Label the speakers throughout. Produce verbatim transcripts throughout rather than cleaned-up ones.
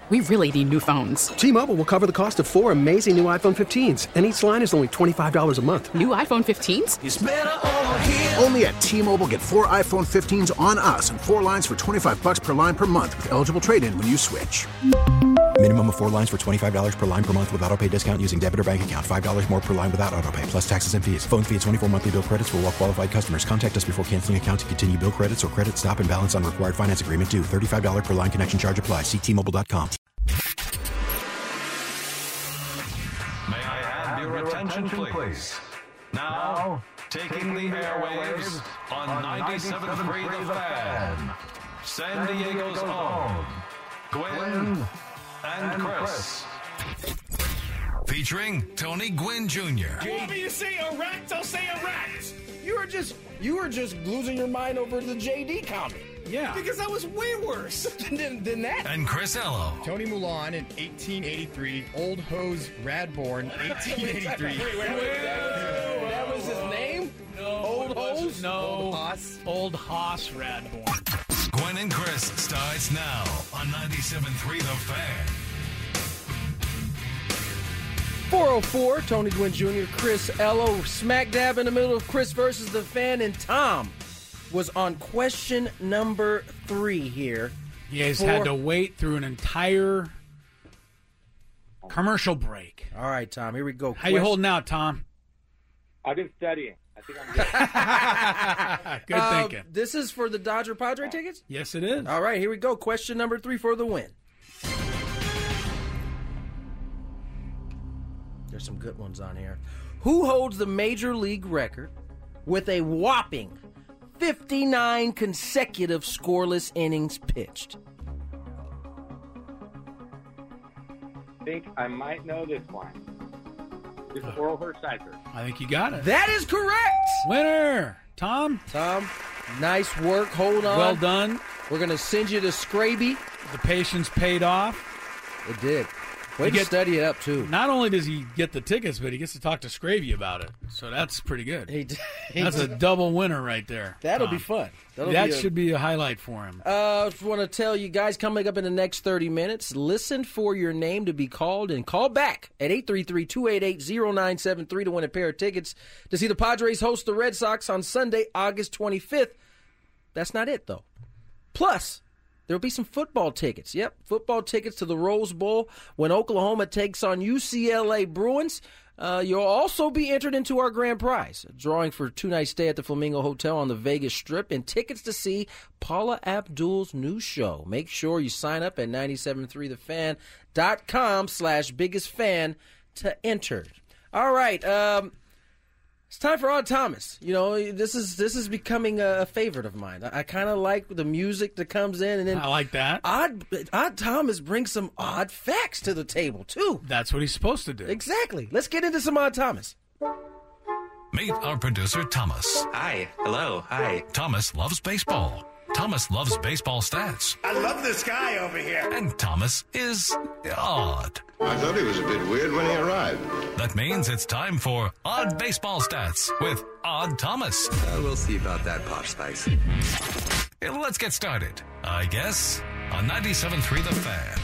Speaker 1: we really need new phones.
Speaker 2: T-Mobile will cover the cost of four amazing new iPhone fifteens, and each line is only twenty-five dollars a month.
Speaker 1: New iPhone fifteens?
Speaker 3: It's better over here.
Speaker 4: Only at T-Mobile, get four iPhone fifteens on us and four lines for twenty-five dollars per line per month with eligible trade-in when you switch.
Speaker 5: Minimum of four lines for twenty-five dollars per line per month with autopay discount using debit or bank account. five dollars more per line without autopay, plus taxes and fees. Phone fee at twenty-four monthly bill credits for well-qualified customers. Contact us before canceling account to continue bill credits or credit stop and balance on required finance agreement due. thirty-five dollars per line connection charge applies. See T Mobile dot com.
Speaker 6: May I have your attention, please? Now, taking the airwaves on ninety-seven point three The Fan, San Diego's own Gwynn and Chris.
Speaker 7: Featuring Tony Gwynn Junior
Speaker 8: You want me to say erect? I'll say erect. You were just you were just losing your mind over the J D comment.
Speaker 9: Yeah.
Speaker 8: Because that was way worse than, than that.
Speaker 7: And Chris Ello.
Speaker 9: Tony Mulan in eighteen eighty-three. Old Hose Radborn, eighteen eighty-three.
Speaker 8: wait, wait, wait, wait. That, was, that was his name?
Speaker 10: No.
Speaker 8: Old Hose?
Speaker 10: No.
Speaker 9: Old Hoss.
Speaker 10: Old Hoss Radborn.
Speaker 7: Gwynn and Chris starts now on ninety-seven point three The Fan.
Speaker 8: four oh four, Tony Gwynn Junior, Chris Ello, smack dab in the middle of Chris versus the Fan, and Tom was on question number three here.
Speaker 10: You guys
Speaker 8: for...
Speaker 10: had to wait through an entire commercial break.
Speaker 8: All right, Tom, here we go.
Speaker 10: How question... you holding out, Tom?
Speaker 11: I've been studying. I think I'm
Speaker 10: good. Good uh, thinking.
Speaker 8: This is for the Dodger Padre tickets?
Speaker 10: Yes, it is.
Speaker 8: All right, here we go. Question number three for the win. There's some good ones on here. Who holds the major league record with a whopping fifty-nine consecutive scoreless innings pitched?
Speaker 11: I think I might know this one. It's uh, Oral Hershiser.
Speaker 10: I think you got it.
Speaker 8: That is correct.
Speaker 10: Winner, Tom.
Speaker 8: Tom, nice work. Hold on.
Speaker 10: Well done.
Speaker 8: We're going to send you to Scraby.
Speaker 10: The patience paid off.
Speaker 8: It did. Way to study it up, too.
Speaker 10: Not only does he get the tickets, but he gets to talk to Scravy about it. So that's pretty good.
Speaker 8: He, he,
Speaker 10: that's a double winner right there.
Speaker 8: That'll
Speaker 10: Tom.
Speaker 8: be fun. That'll
Speaker 10: that
Speaker 8: be a,
Speaker 10: should be a highlight for him.
Speaker 8: Uh, I just want to tell you guys, coming up in the next thirty minutes, listen for your name to be called and call back at eight three three, two eight eight, zero nine seven three to win a pair of tickets to see the Padres host the Red Sox on Sunday, August twenty-fifth. That's not it, though. Plus, there'll be some football tickets. Yep, football tickets to the Rose Bowl when Oklahoma takes on U C L A Bruins. Uh, you'll also be entered into our grand prize, a drawing for a two-night stay at the Flamingo Hotel on the Vegas Strip and tickets to see Paula Abdul's new show. Make sure you sign up at nine seven three the fan dot com slash biggest fan to enter. All right, um... it's time for Odd Thomas. You know, this is this is becoming a favorite of mine. I, I kind of like the music that comes in, and then
Speaker 10: I like that.
Speaker 8: Odd Odd Thomas brings some odd facts to the table too.
Speaker 10: That's what he's supposed to do.
Speaker 8: Exactly. Let's get into some Odd Thomas.
Speaker 7: Meet our producer, Thomas.
Speaker 12: Hi. Hello. Hi.
Speaker 7: Thomas loves baseball. Thomas loves baseball stats.
Speaker 13: I love this guy over here.
Speaker 7: And Thomas is odd.
Speaker 14: I thought he was a bit weird when he arrived.
Speaker 7: That means it's time for Odd Baseball Stats with Odd Thomas.
Speaker 12: Uh, we'll see about that, Pop Spice.
Speaker 7: Let's get started, I guess, on ninety-seven point three The Fan.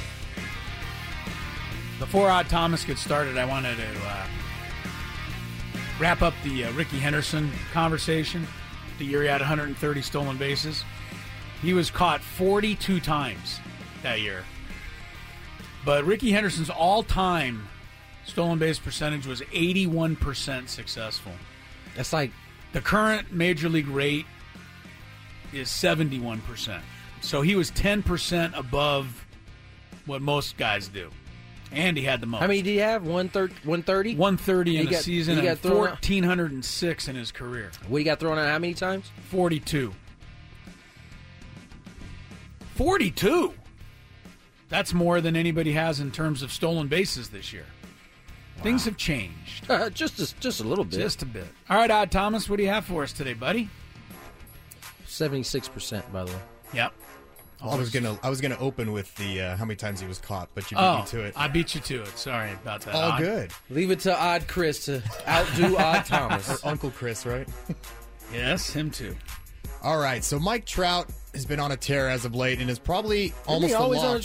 Speaker 10: Before Odd Thomas gets started, I wanted to uh, wrap up the uh, Ricky Henderson conversation. The year he had one hundred thirty stolen bases. He was caught forty-two times that year. But Ricky Henderson's all-time stolen base percentage was eighty-one percent successful.
Speaker 8: That's like...
Speaker 10: The current major league rate is seventy-one percent. So he was ten percent above what most guys do. And he had the most.
Speaker 8: How many did he have? one thirty?
Speaker 10: one thirty in
Speaker 8: he
Speaker 10: a
Speaker 8: got,
Speaker 10: season and one thousand four hundred six in his career.
Speaker 8: What, he got thrown out how many times?
Speaker 10: forty-two. forty-two? That's more than anybody has in terms of stolen bases this year. Wow. Things have changed.
Speaker 8: Uh, just, a, just a little bit.
Speaker 10: Just a bit. All right, Odd Thomas, what do you have for us today, buddy?
Speaker 8: seventy-six percent, by the way.
Speaker 10: Yep.
Speaker 9: Well, I was gonna, I was gonna open with the uh, how many times he was caught, but you beat
Speaker 10: oh,
Speaker 9: me to it.
Speaker 10: I beat you to it. Sorry about that.
Speaker 9: All
Speaker 10: Odd.
Speaker 9: good.
Speaker 8: Leave it to Odd Chris to outdo Odd Thomas.
Speaker 9: Or Uncle Chris, right?
Speaker 10: Yes, him too.
Speaker 9: All right, so Mike Trout has been on a tear as of late and is probably
Speaker 8: Isn't
Speaker 9: almost
Speaker 8: he always
Speaker 9: a lock.
Speaker 8: on a tear?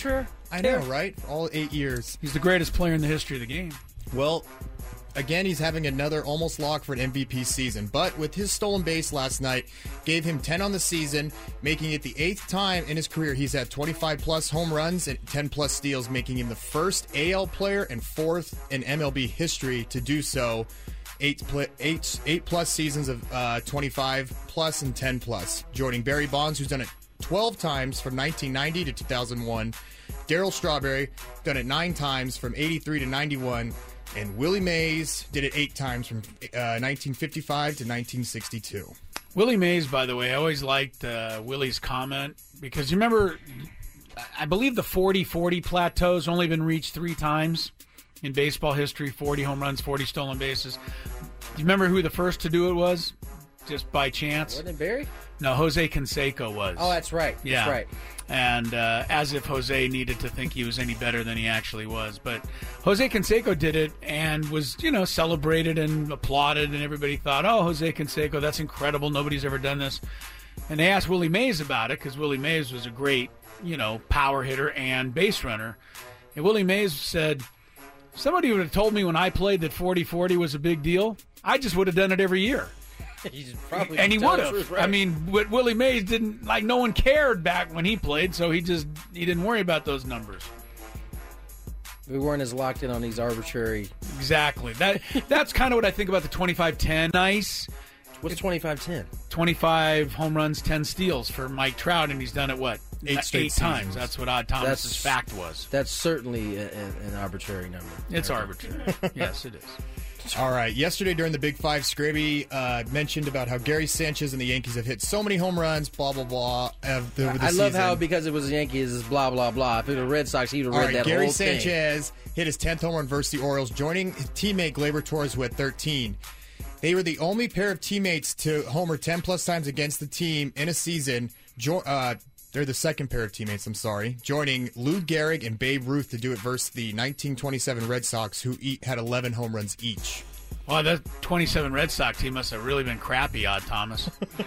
Speaker 9: I know, right? All eight years.
Speaker 10: He's the greatest player in the history of the game.
Speaker 9: Well, again, he's having another almost lock for an M V P season, but with his stolen base last night, gave him ten on the season, making it the eighth time in his career he's had twenty-five plus home runs and ten plus steals, making him the first A L player and fourth in M L B history to do so. Eight, pl- eight, eight plus seasons of uh, twenty-five plus and ten plus. Joining Barry Bonds, who's done it twelve times from nineteen ninety to two thousand one. Darryl Strawberry, done it nine times from eighty-three to ninety-one. And Willie Mays did it eight times from uh, nineteen fifty-five to nineteen sixty-two.
Speaker 10: Willie Mays, by the way, I always liked uh, Willie's comment because you remember, I believe the forty forty plateau's only been reached three times in baseball history, forty home runs, forty stolen bases. Do you remember who the first to do it was? Just by chance?
Speaker 8: Wasn't it Barry?
Speaker 10: No, Jose Canseco was.
Speaker 8: Oh, that's right.
Speaker 10: Yeah.
Speaker 8: That's right.
Speaker 10: And uh, as if Jose needed to think he was any better than he actually was. But Jose Canseco did it and was, you know, celebrated and applauded, and everybody thought, oh, Jose Canseco, that's incredible. Nobody's ever done this. And they asked Willie Mays about it because Willie Mays was a great, you know, power hitter and base runner. And Willie Mays said, somebody would have told me when I played that forty forty was a big deal, I just would have done it every year.
Speaker 8: He's probably
Speaker 10: and he
Speaker 8: telling
Speaker 10: would
Speaker 8: the
Speaker 10: have.
Speaker 8: truth, right?
Speaker 10: I mean, what Willie Mays didn't, like, no one cared back when he played, so he just, he didn't worry about those numbers.
Speaker 8: We weren't as locked in on these arbitrary.
Speaker 10: Exactly. That That's kind of what I think about the twenty-five ten. Nice.
Speaker 8: What's twenty-five ten?
Speaker 10: twenty-five home runs, ten steals for Mike Trout, and he's done it, what?
Speaker 9: Eight straight
Speaker 10: Eight times.
Speaker 9: seasons.
Speaker 10: That's what Odd Thomas's
Speaker 8: That's-
Speaker 10: fact was.
Speaker 8: That's certainly a, a, an arbitrary number.
Speaker 10: It's arbitrary. Yes, it is.
Speaker 9: All right. Yesterday during the Big Five, Scraby uh, mentioned about how Gary Sanchez and the Yankees have hit so many home runs, blah, blah, blah. Of the, over the
Speaker 8: I love
Speaker 9: season.
Speaker 8: how because it was the Yankees, it's blah, blah, blah. If it were the Red Sox, he'd have
Speaker 9: All
Speaker 8: read
Speaker 9: right,
Speaker 8: that
Speaker 9: Gary
Speaker 8: whole thing.
Speaker 9: Sanchez hit his tenth home run versus the Orioles, joining his teammate Gleyber Torres, who had thirteen. They were the only pair of teammates to homer ten-plus times against the team in a season. Jo- uh, they're the second pair of teammates, I'm sorry, joining Lou Gehrig and Babe Ruth to do it versus the nineteen twenty-seven Red Sox, who eat, had eleven home runs each.
Speaker 10: Well, that twenty-seven Red Sox team must have really been crappy, Odd Thomas.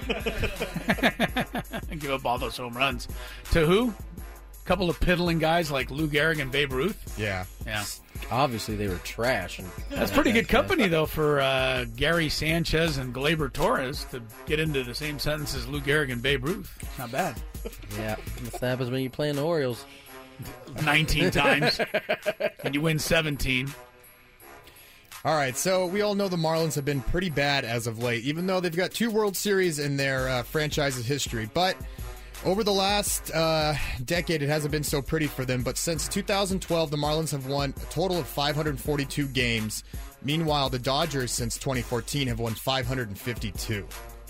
Speaker 10: Give up all those home runs. To who? A couple of piddling guys like Lou Gehrig and Babe Ruth?
Speaker 9: Yeah.
Speaker 10: Yeah.
Speaker 8: Obviously, they were trash. And
Speaker 10: That's pretty good company, though, for uh, Gary Sanchez and Gleyber Torres to get into the same sentence as Lou Gehrig and Babe Ruth. Not bad.
Speaker 8: Yeah, that's what happens when you play in the Orioles.
Speaker 10: nineteen times. And you win seventeen.
Speaker 9: All right, so we all know the Marlins have been pretty bad as of late, even though they've got two World Series in their uh, franchise's history. But over the last uh, decade, it hasn't been so pretty for them. But since two thousand twelve, the Marlins have won a total of five hundred forty-two games. Meanwhile, the Dodgers, since twenty fourteen, have won five hundred fifty-two.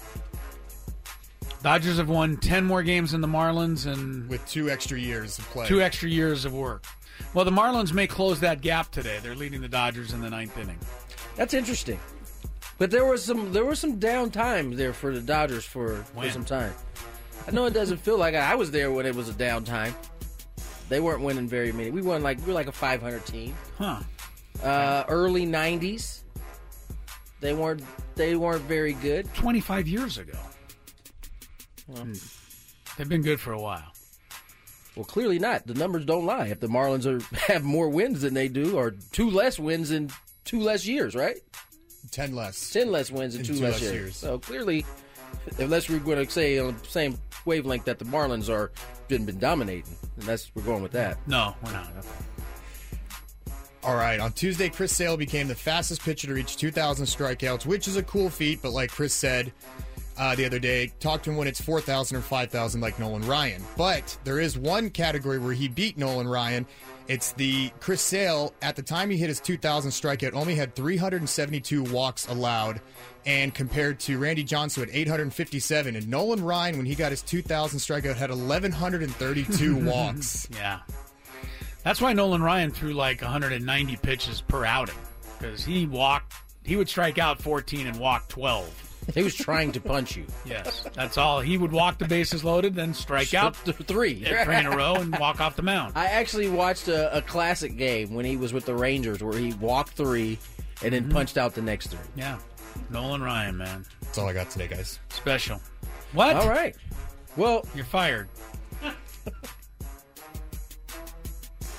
Speaker 10: Dodgers have won ten more games than the Marlins and
Speaker 9: with two extra years of play.
Speaker 10: Two extra years of work. Well, the Marlins may close that gap today. They're leading the Dodgers in the ninth inning.
Speaker 8: That's interesting. But there was some there was some downtime there for the Dodgers for, for some time. I know it doesn't feel like it. I was there when it was a downtime. They weren't winning very many. We won like we were like a five hundred team.
Speaker 10: Huh.
Speaker 8: Uh, early nineties. They weren't they weren't very good.
Speaker 10: twenty-five years ago.
Speaker 8: Well,
Speaker 10: hmm. They've been good for a while.
Speaker 8: Well, clearly not. The numbers don't lie. If the Marlins are have more wins than they do, or two less wins in two less years, right?
Speaker 9: Ten less.
Speaker 8: Ten less wins in, in two, two less, less years. years. So clearly, unless we're going to say on the same wavelength that the Marlins are been been dominating, and that's we're going with that.
Speaker 10: No, we're not.
Speaker 9: All right. On Tuesday, Chris Sale became the fastest pitcher to reach two thousand strikeouts, which is a cool feat. But like Chris said uh, the other day, talk to him when it's four thousand or five thousand like Nolan Ryan. But there is one category where he beat Nolan Ryan. It's the Chris Sale, at the time he hit his two thousand strikeout, only had three hundred seventy-two walks allowed, and compared to Randy Johnson at eight hundred fifty-seven. And Nolan Ryan, when he got his two thousand strikeout, had eleven thirty-two walks.
Speaker 10: Yeah. That's why Nolan Ryan threw like one hundred ninety pitches per outing, because he walked, he would strike out fourteen and walk twelve.
Speaker 8: He was trying to punch you.
Speaker 10: Yes, that's all. He would walk the bases loaded, then strike out
Speaker 8: three
Speaker 10: three in a row and walk off the mound.
Speaker 8: I actually watched a, a classic game when he was with the Rangers where he walked three and then mm-hmm. punched out the next three.
Speaker 10: Yeah. Nolan Ryan, man.
Speaker 9: That's all I got today, guys.
Speaker 10: Special. What?
Speaker 8: All right. Well,
Speaker 10: you're fired.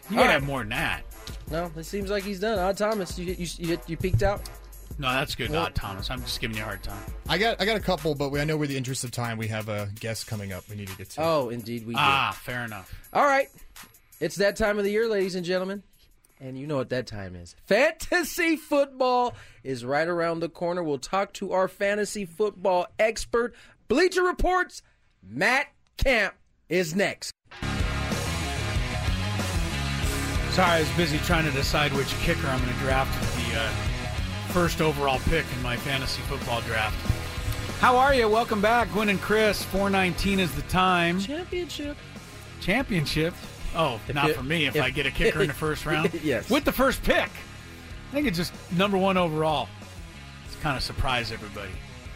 Speaker 10: You got to have more than that.
Speaker 8: No, it seems like he's done. Odd Thomas, you you you, you peeked out?
Speaker 10: No, that's good,
Speaker 9: Well-
Speaker 10: Odd Thomas. I'm just giving you a hard time.
Speaker 9: I got I got a couple, but we, I know with the interest of time, we have a guest coming up we need to get to.
Speaker 8: Oh, indeed we do.
Speaker 10: Ah, fair enough.
Speaker 8: All right. It's that time of the year, ladies and gentlemen. And you know what that time is. Fantasy football is right around the corner. We'll talk to our fantasy football expert. Bleacher Report's Matt Camp is next.
Speaker 10: Sorry, I was busy trying to decide which kicker I'm going to draft with the uh, first overall pick in my fantasy football draft. How are you? Welcome back. Gwen and Chris. four nineteen is the time.
Speaker 8: Championship.
Speaker 10: Championship? Oh,
Speaker 8: If
Speaker 10: not
Speaker 8: you-
Speaker 10: for me if,
Speaker 8: if-
Speaker 10: I get a kicker in the first round.
Speaker 8: Yes.
Speaker 10: With the first pick. I think it's just number one overall. It's kind of surprised everybody.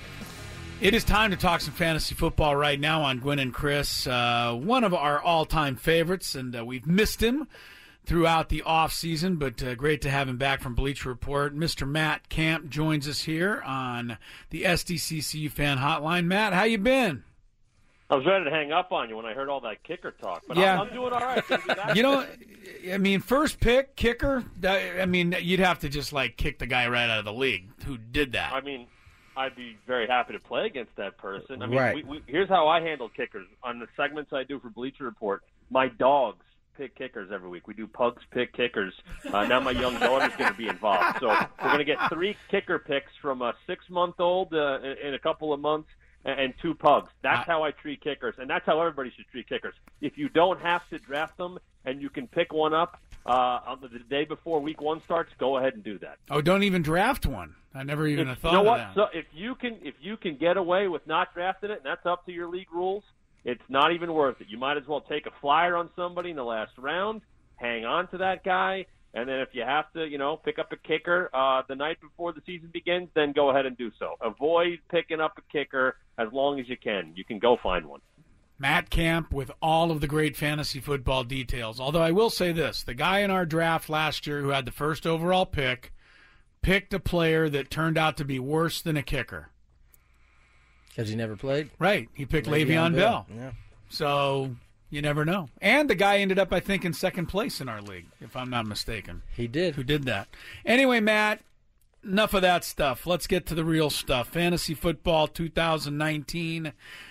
Speaker 10: It is time to talk some fantasy football right now on Gwen and Chris. Uh, one of our all-time favorites, and uh, we've missed him throughout the offseason, but uh, great to have him back from Bleacher Report. Mister Matt Camp joins us here on the S D C C U Fan Hotline. Matt, how you been?
Speaker 3: I was ready to hang up on you when I heard all that kicker talk, but
Speaker 10: Yeah.
Speaker 3: I'm, I'm doing all right.
Speaker 10: You know, I mean, first pick, kicker, that, I mean, you'd have to just, like, kick the guy right out of the league who did that.
Speaker 3: I mean, I'd be very happy to play against that person. I mean,
Speaker 10: Right.
Speaker 3: we, we, here's how I handle kickers. On the segments I do for Bleacher Report, my dogs pick kickers every week. We do pugs pick kickers. Uh, now my young daughter's going to be involved. So we're going to get three kicker picks from a six-month-old uh, in, in a couple of months and, and two pugs. That's how I treat kickers, and that's how everybody should treat kickers. If you don't have to draft them and you can pick one up uh, on the, the day before week one starts, go ahead and do that.
Speaker 10: Oh, don't even draft one. I never even
Speaker 3: If-
Speaker 10: thought
Speaker 3: you know
Speaker 10: of
Speaker 3: what?
Speaker 10: that.
Speaker 3: So if you can, if you can get away with not drafting it, and that's up to your league rules, it's not even worth it. You might as well take a flyer on somebody in the last round, hang on to that guy, and then if you have to, you know, pick up a kicker uh, the night before the season begins, then go ahead and do so. Avoid picking up a kicker as long as you can. You can go find one.
Speaker 10: Matt Camp with all of the great fantasy football details. Although I will say this, the guy in our draft last year who had the first overall pick picked a player that turned out to be worse than a kicker.
Speaker 8: Because he never played?
Speaker 10: Right. He picked Le'Veon,
Speaker 8: Le'Veon
Speaker 10: Bell.
Speaker 8: Bell, yeah.
Speaker 10: So you never know. And the guy ended up, I think, in second place in our league, if I'm not mistaken.
Speaker 8: He did.
Speaker 10: Who did that. Anyway, Matt, enough of that stuff. Let's get to the real stuff. Fantasy football two thousand nineteen.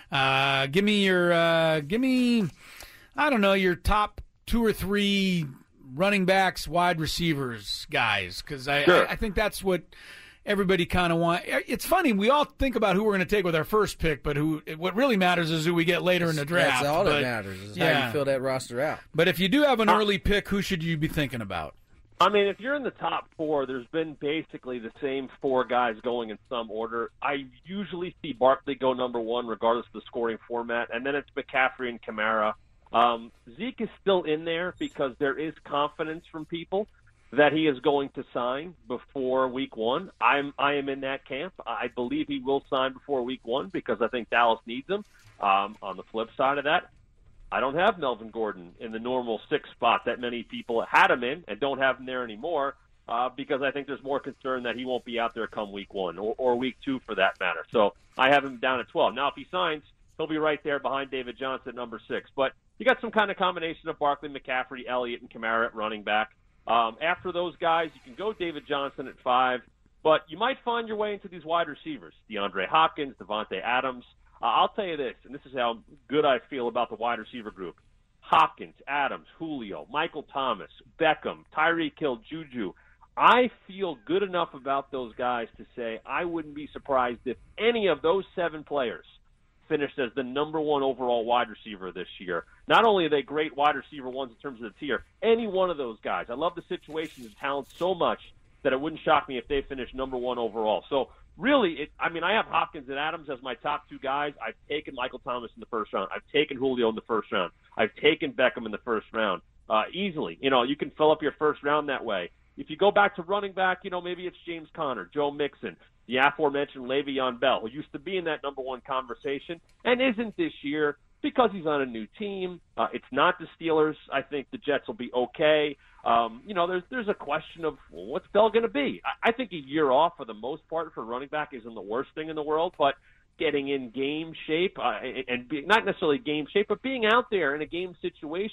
Speaker 10: Uh, give me your, uh, give me, I don't know, your top two or three running backs, wide receivers, guys, because I,
Speaker 3: Sure.
Speaker 10: I, I think that's what everybody kind of want. It's funny, we all think about who we're going to take with our first pick, but who what really matters is who we get later in the draft.
Speaker 8: That's all
Speaker 10: but,
Speaker 8: that matters is how
Speaker 10: yeah.
Speaker 8: you fill that roster out.
Speaker 10: But if you do have an
Speaker 3: Uh,
Speaker 10: early pick, who should you be thinking about?
Speaker 3: I mean, if you're in the top four, there's been basically the same four guys going in some order. I usually see Barkley go number one, regardless of the scoring format, and then it's McCaffrey and Kamara. Um, Zeke is still in there because there is confidence from people that he is going to sign before week one. I'm I am in that camp. I believe he will sign before week one because I think Dallas needs him. Um, on the flip side of that, I don't have Melvin Gordon in the normal six spot that many people had him in and don't have him there anymore uh, because I think there's more concern that he won't be out there come week one or, or week two for that matter. So I have him down at twelve. Now, if he signs, he'll be right there behind David Johnson at number six. But you got some kind of combination of Barkley, McCaffrey, Elliott, and Kamara at running back. Um, after those guys, you can go David Johnson at five, but you might find your way into these wide receivers, DeAndre Hopkins, Devontae Adams. Uh, I'll tell you this, and this is how good I feel about the wide receiver group. Hopkins, Adams, Julio, Michael Thomas, Beckham, Tyreek Hill, Juju. I feel good enough about those guys to say I wouldn't be surprised if any of those seven players finished as the number one overall wide receiver this year. Not only are they great wide receiver ones in terms of the tier, any one of those guys. I love the situations and talent so much that it wouldn't shock me if they finished number one overall. So really, it, I mean, I have Hopkins and Adams as my top two guys. I've taken Michael Thomas in the first round. I've taken Julio in the first round. I've taken Beckham in the first round uh, easily. You know, you can fill up your first round that way. If you go back to running back, you know, maybe it's James Conner, Joe Mixon, the aforementioned Le'Veon Bell, who used to be in that number one conversation and isn't this year because he's on a new team. Uh, it's not the Steelers. I think the Jets will be okay. Um, you know, there's there's a question of well, what's Bell going to be. I, I think a year off for the most part for running back isn't the worst thing in the world, but getting in game shape uh, and, and be, not necessarily game shape, but being out there in a game situation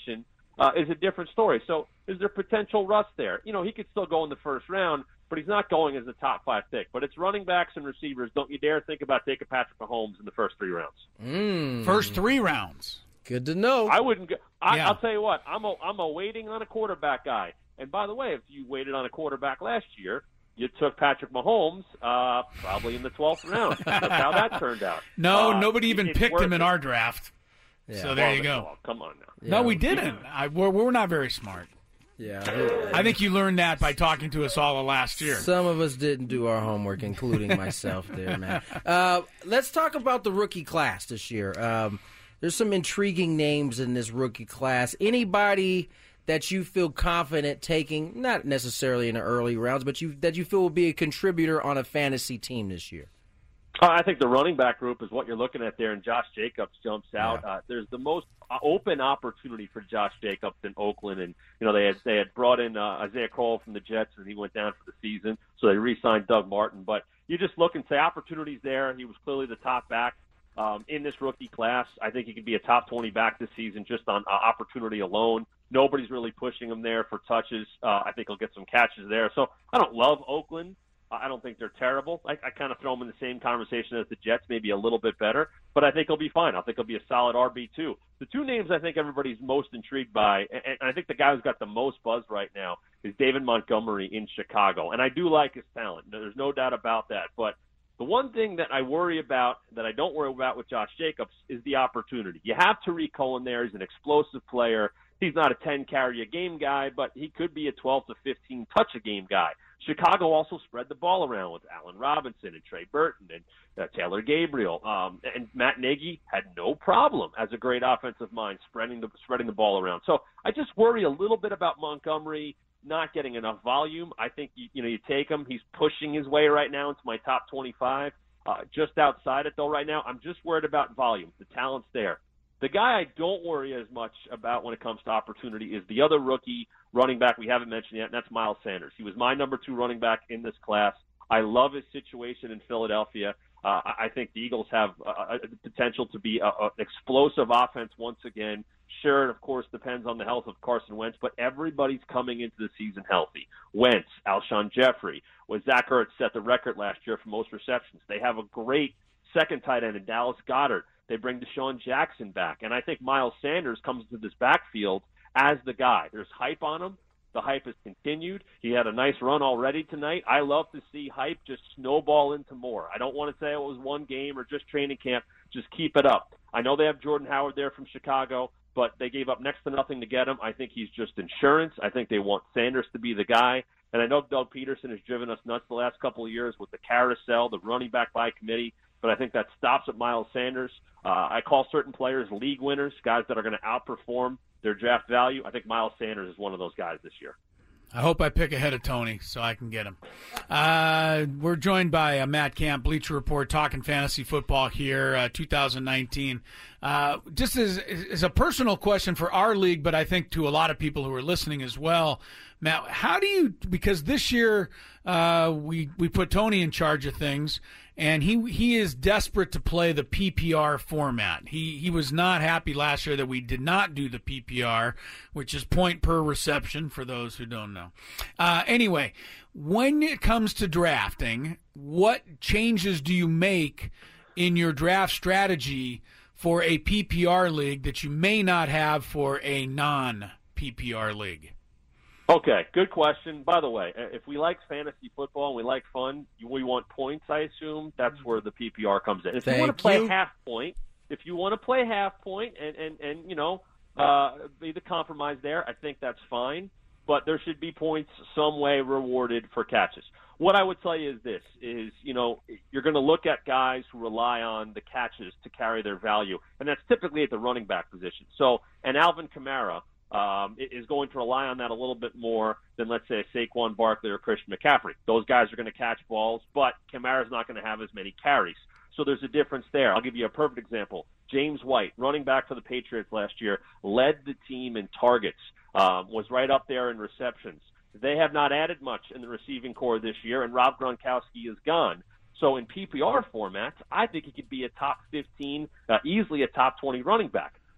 Speaker 3: uh, is a different story. So is there potential rust there? You know, he could still go in the first round, but he's not going as a top five pick. But it's running backs and receivers. Don't you dare think about taking Patrick Mahomes in the first three rounds.
Speaker 8: Mm.
Speaker 10: First three rounds.
Speaker 8: Good to know.
Speaker 3: I wouldn't go. I,
Speaker 10: Yeah.
Speaker 3: I'll tell you what. I'm a I'm a waiting on a quarterback guy. And by the way, if you waited on a quarterback last year, you took Patrick Mahomes uh, probably in the twelfth round. That's how that turned out.
Speaker 10: No,
Speaker 3: Uh,
Speaker 10: nobody even
Speaker 3: it's
Speaker 10: picked
Speaker 3: worth
Speaker 10: him in
Speaker 3: it.
Speaker 10: our draft.
Speaker 8: Yeah.
Speaker 10: So there
Speaker 3: Well,
Speaker 10: you go.
Speaker 3: well, come on now.
Speaker 10: No,
Speaker 8: Yeah.
Speaker 10: we didn't. I, we're, we're not very smart.
Speaker 8: Yeah.
Speaker 10: I think you learned that by talking to us all last year.
Speaker 8: Some of us didn't do our homework, including myself there, man. Uh, let's talk about the rookie class this year. Um, there's some intriguing names in this rookie class. Anybody that you feel confident taking, not necessarily in the early rounds, but you that you feel will be a contributor on a fantasy team this year?
Speaker 3: Uh, I think the running back group is what you're looking at there, and Josh Jacobs jumps out.
Speaker 8: Yeah.
Speaker 3: Uh, there's the most open opportunity for Josh Jacobs in Oakland, and you know they had they had brought in uh, Isaiah Crowell from the Jets, and he went down for the season, so they re-signed Doug Martin. But you just look and say opportunities there. He was clearly the top back um, in this rookie class. I think he could be a top twenty back this season just on uh, opportunity alone. Nobody's really pushing him there for touches. Uh, I think he'll get some catches there. So I don't love Oakland. I don't think they're terrible. I, I kind of throw them in the same conversation as the Jets, maybe a little bit better, but I think he'll be fine. I think he'll be a solid R B two. The two names I think everybody's most intrigued by, and, and I think the guy who's got the most buzz right now is David Montgomery in Chicago, and I do like his talent. There's no doubt about that, but the one thing that I worry about, that I don't worry about with Josh Jacobs, is the opportunity. You have Tariq Cohen there. He's an explosive player. He's not a ten-carry-a-game guy, but he could be a twelve to fifteen touch-a-game guy. Chicago also spread the ball around with Allen Robinson and Trey Burton and uh, Taylor Gabriel. Um, and Matt Nagy had no problem as a great offensive mind spreading the spreading the ball around. So I just worry a little bit about Montgomery not getting enough volume. I think you, you know you take him. He's pushing his way right now into my top twenty-five. Uh, just outside it though right now. I'm just worried about volume. The talent's there. The guy I don't worry as much about when it comes to opportunity is the other rookie running back we haven't mentioned yet, and that's Miles Sanders. He was my number two running back in this class. I love his situation in Philadelphia. Uh, I think the Eagles have uh, a potential to be an explosive offense once again. Sure, it of course depends on the health of Carson Wentz, but everybody's coming into the season healthy. Wentz, Alshon Jeffrey, was Zach Ertz set the record last year for most receptions. They have a great second tight end in Dallas Goedert. They bring Deshaun Jackson back. And I think Miles Sanders comes into this backfield as the guy. There's hype on him. The hype has continued. He had a nice run already tonight. I love to see hype just snowball into more. I don't want to say it was one game or just training camp. Just keep it up. I know they have Jordan Howard there from Chicago, but they gave up next to nothing to get him. I think he's just insurance. I think they want Sanders to be the guy. And I know Doug Peterson has driven us nuts the last couple of years with the carousel, the running back by committee. But I think that stops at Miles Sanders. Uh, I call certain players league winners, guys that are going to outperform their draft value. I think Miles Sanders is one of those guys this year.
Speaker 10: I hope I pick ahead of Tony so I can get him. Uh, we're joined by uh, Matt Camp, Bleacher Report, talking fantasy football here, uh, two thousand nineteen. Uh, just as, as a personal question for our league, but I think to a lot of people who are listening as well, Matt, how do you, because this year uh, we we put Tony in charge of things, and he he is desperate to play the P P R format. He he was not happy last year that we did not do the P P R, which is point per reception for those who don't know. Uh, anyway, when it comes to drafting, what changes do you make in your draft strategy for a P P R league that you may not have for a non-P P R league?
Speaker 3: Okay, good question. By the way, if we like fantasy football and we like fun, we want points, I assume. That's where the P P R comes in. If
Speaker 8: Thank
Speaker 3: you want to play
Speaker 8: you.
Speaker 3: half point, if you want to play half point and, and, and you know, uh, be the compromise there, I think that's fine. But there should be points some way rewarded for catches. What I would tell you is this, is, you know, you're going to look at guys who rely on the catches to carry their value, and that's typically at the running back position. So, and Alvin Kamara, Um, is going to rely on that a little bit more than, let's say, Saquon Barkley or Christian McCaffrey. Those guys are going to catch balls, but Kamara's not going to have as many carries. So there's a difference there. I'll give you a perfect example. James White, running back for the Patriots last year, led the team in targets, um, was right up there in receptions. They have not added much in the receiving core this year, and Rob Gronkowski is gone. So in P P R formats, I think he could be a top fifteen, uh, easily a top twenty running back.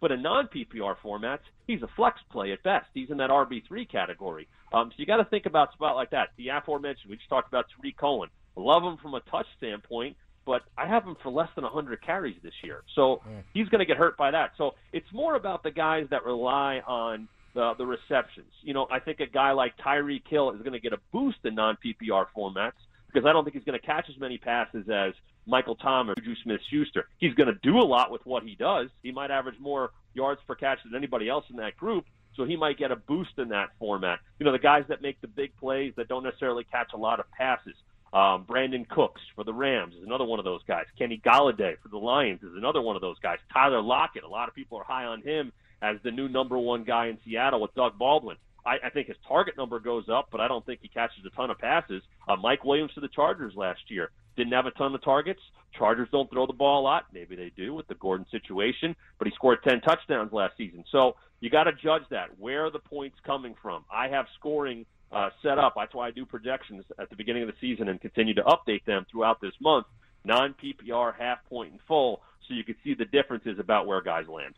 Speaker 3: But in non-P P R formats, he's a flex play at best. He's in that R B three category. Um, so you got to think about a spot like that. The aforementioned, we just talked about Tariq Cohen. Love him from a touch standpoint, but I have him for less than one hundred carries this year. So mm. he's going to get hurt by that. So it's more about the guys that rely on the, the receptions. You know, I think a guy like Tyreek Hill is going to get a boost in non-P P R formats because I don't think he's going to catch as many passes as Michael Thomas or Juju Smith-Schuster. He's going to do a lot with what he does. He might average more yards per catch than anybody else in that group, so he might get a boost in that format. You know, the guys that make the big plays that don't necessarily catch a lot of passes. Um, Brandon Cooks for the Rams is another one of those guys. Kenny Golladay for the Lions is another one of those guys. Tyler Lockett, a lot of people are high on him as the new number one guy in Seattle with Doug Baldwin. I, I think his target number goes up, but I don't think he catches a ton of passes. Uh, Mike Williams for the Chargers last year didn't have a ton of targets. Chargers don't throw the ball a lot. Maybe they do with the Gordon situation, but he scored ten touchdowns last season. So you got to judge that. Where are the points coming from? I have scoring uh, set up. That's why I do projections at the beginning of the season and continue to update them throughout this month, non-P P R, half point, and full, so you can see the differences about where guys land.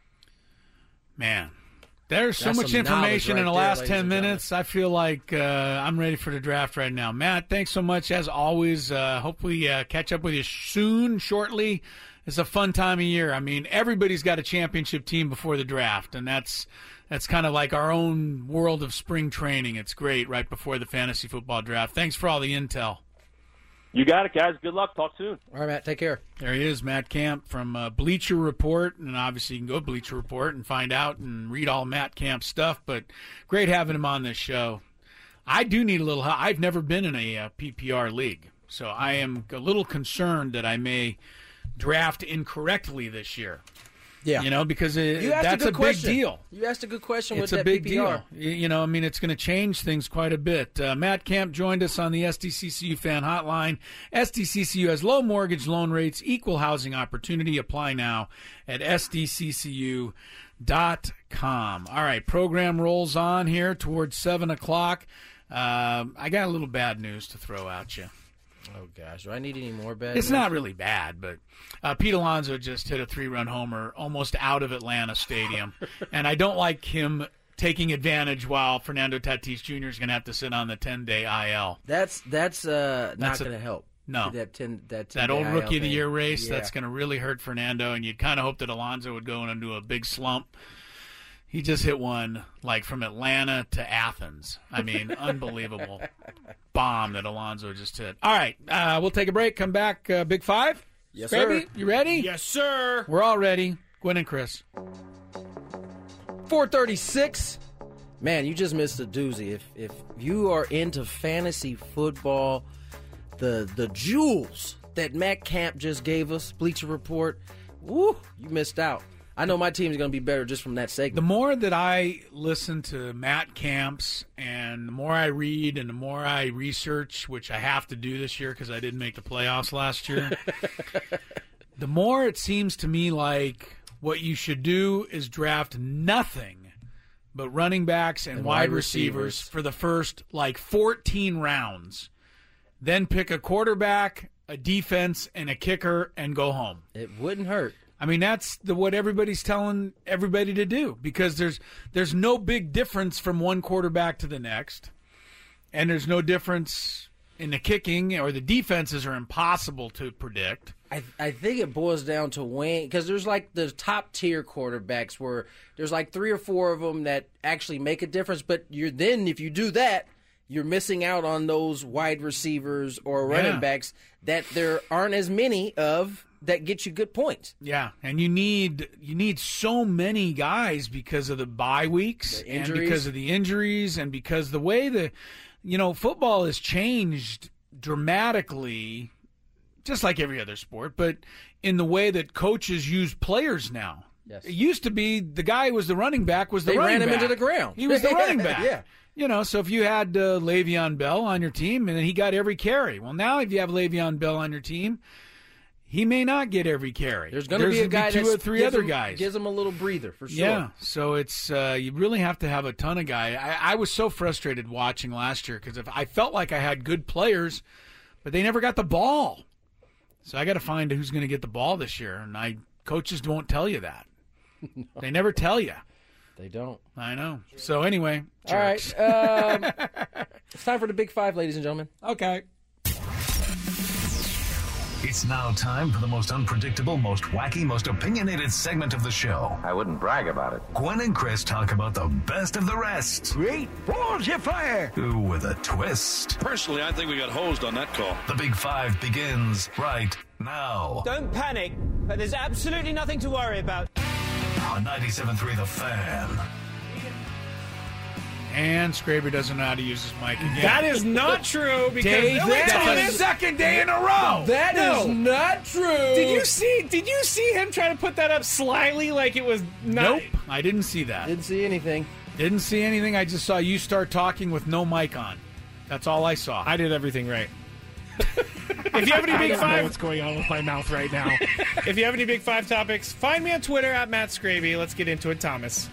Speaker 10: Man, there's so
Speaker 8: That's
Speaker 10: much
Speaker 8: some
Speaker 10: information
Speaker 8: knowledge
Speaker 10: in the
Speaker 8: right there,
Speaker 10: last
Speaker 8: ladies
Speaker 10: ten
Speaker 8: and
Speaker 10: minutes. I feel like uh, I'm ready for the draft right now. Matt, thanks so much as always. Uh, hope we uh, catch up with you soon, shortly. It's a fun time of year. I mean, everybody's got a championship team before the draft, and that's that's kind of like our own world of spring training. It's great right before the fantasy football draft. Thanks for all the intel.
Speaker 3: You got it, guys. Good luck. Talk soon.
Speaker 8: All right, Matt. Take care.
Speaker 10: There he is, Matt Camp from uh, Bleacher Report. And obviously you can go to Bleacher Report and find out and read all Matt Camp's stuff. But great having him on this show. I do need a little help. I've never been in a uh, P P R league. So I am a little concerned that I may draft incorrectly this year.
Speaker 8: Yeah.
Speaker 10: You know, because it,
Speaker 8: You asked
Speaker 10: that's
Speaker 8: a, good
Speaker 10: a
Speaker 8: question.
Speaker 10: big deal.
Speaker 8: You asked a good question
Speaker 10: It's
Speaker 8: with
Speaker 10: a
Speaker 8: that
Speaker 10: big
Speaker 8: P P R.
Speaker 10: deal. You you know, I mean, it's going to change things quite a bit. Uh, Matt Camp joined us on the S D C C U fan hotline. S D C C U has low mortgage loan rates, equal housing opportunity. Apply now at S D C C U dot com. All right, program rolls on here towards seven o'clock. Um, I got a little bad news to throw at you.
Speaker 8: Oh, gosh. Do I need any more bad
Speaker 10: It's
Speaker 8: news?
Speaker 10: not really bad, but uh, Pete Alonso just hit a three-run homer almost out of Atlanta Stadium, and I don't like him taking advantage while Fernando Tatis Junior is going to have to sit on the ten-day I L.
Speaker 8: That's that's uh,
Speaker 10: That's
Speaker 8: not
Speaker 10: a-
Speaker 8: going to help.
Speaker 10: No.
Speaker 8: That ten, that,
Speaker 10: That
Speaker 8: ten-day
Speaker 10: old
Speaker 8: I L
Speaker 10: Rookie of the
Speaker 8: thing.
Speaker 10: Year race,
Speaker 8: Yeah.
Speaker 10: that's going to really hurt Fernando, and you'd kind of hope that Alonso would go into a big slump. He just hit one, like, from Atlanta to Athens. I mean, unbelievable bomb that Alonso just hit. All right, uh, we'll take a break, come back. Uh, Big Five?
Speaker 8: Yes,
Speaker 10: Baby,
Speaker 8: sir.
Speaker 10: you ready?
Speaker 9: Yes, sir.
Speaker 10: We're all ready. Gwen and Chris.
Speaker 8: four thirty-six. Man, you just missed a doozy. If if you are into fantasy football, the the jewels that Matt Camp just gave us, Bleacher Report, woo, you missed out. I know my team's going to be better just from that segment.
Speaker 10: The more that I listen to Matt Camps and the more I read and the more I research, which I have to do this year because I didn't make the playoffs last year, the more it seems to me like what you should do is draft nothing but running backs and,
Speaker 8: And
Speaker 10: wide
Speaker 8: wide
Speaker 10: receivers,
Speaker 8: receivers.
Speaker 10: for the first, like, fourteen rounds. Then pick a quarterback, a defense, and a kicker and go home.
Speaker 8: It wouldn't hurt.
Speaker 10: I mean, that's the what everybody's telling everybody to do because there's there's no big difference from one quarterback to the next, and there's no difference in the kicking, or the defenses are impossible to predict.
Speaker 8: I I think it boils down to Wayne, because there's like the top tier quarterbacks where there's like three or four of them that actually make a difference, but you're then if you do that, you're missing out on those wide receivers or running
Speaker 10: Yeah.
Speaker 8: backs that there aren't as many of that get you good points.
Speaker 10: Yeah, and you need you need so many guys because of the bye weeks
Speaker 8: The
Speaker 10: and
Speaker 8: injuries.
Speaker 10: because of the injuries and because the way the you know football has changed dramatically, just like every other sport, but in the way that coaches use players now.
Speaker 8: Yes.
Speaker 10: It used to be the guy who was the running back was the
Speaker 8: They
Speaker 10: running
Speaker 8: ran him
Speaker 10: back.
Speaker 8: into the ground.
Speaker 10: He was the running back.
Speaker 8: Yeah.
Speaker 10: You know, so if you had uh, Le'Veon Bell on your team, and then he got every carry. Well, now if you have Le'Veon Bell on your team, he may not get every carry.
Speaker 8: There's going to be a guy
Speaker 10: two
Speaker 8: that
Speaker 10: or three other
Speaker 8: him,
Speaker 10: guys.
Speaker 8: gives him a little breather for sure.
Speaker 10: Yeah, so it's uh, you really have to have a ton of guys. I, I was so frustrated watching last year because if I felt like I had good players, but they never got the ball. So I got to find who's going to get the ball this year, and I coaches won't tell you that. No. They never tell you.
Speaker 8: They don't.
Speaker 10: I know. So anyway,
Speaker 8: jerks. All right. Um, it's time for the Big Five, ladies and gentlemen.
Speaker 10: Okay.
Speaker 7: It's now time for the most unpredictable, most wacky, most opinionated segment of the show.
Speaker 12: I wouldn't brag about it.
Speaker 7: Gwen and Chris talk about the best of the rest.
Speaker 13: Great balls of fire.
Speaker 7: Ooh, with a twist.
Speaker 15: Personally, I think we got hosed on that call.
Speaker 7: The Big Five begins right now.
Speaker 16: Don't panic, but there's absolutely nothing to worry about.
Speaker 7: On ninety-seven point three The Fan.
Speaker 10: And Scraber doesn't know how to use his mic again.
Speaker 17: That is not true because
Speaker 10: Dave,
Speaker 17: that's
Speaker 10: that's
Speaker 17: the second day in a row.
Speaker 8: That
Speaker 17: no.
Speaker 8: is not true.
Speaker 17: Did you see? Did you see him try to put that up slyly like it was not?
Speaker 10: Nope, I didn't see that.
Speaker 8: Didn't see anything.
Speaker 10: Didn't see anything. I just saw you start talking with no mic on. That's all I saw.
Speaker 17: I did everything right. If you have any big
Speaker 18: I don't
Speaker 17: five,
Speaker 18: know what's going on with my mouth right now.
Speaker 17: If you have any big five topics, find me on Twitter at Matt Scraby. Let's get into it, Thomas.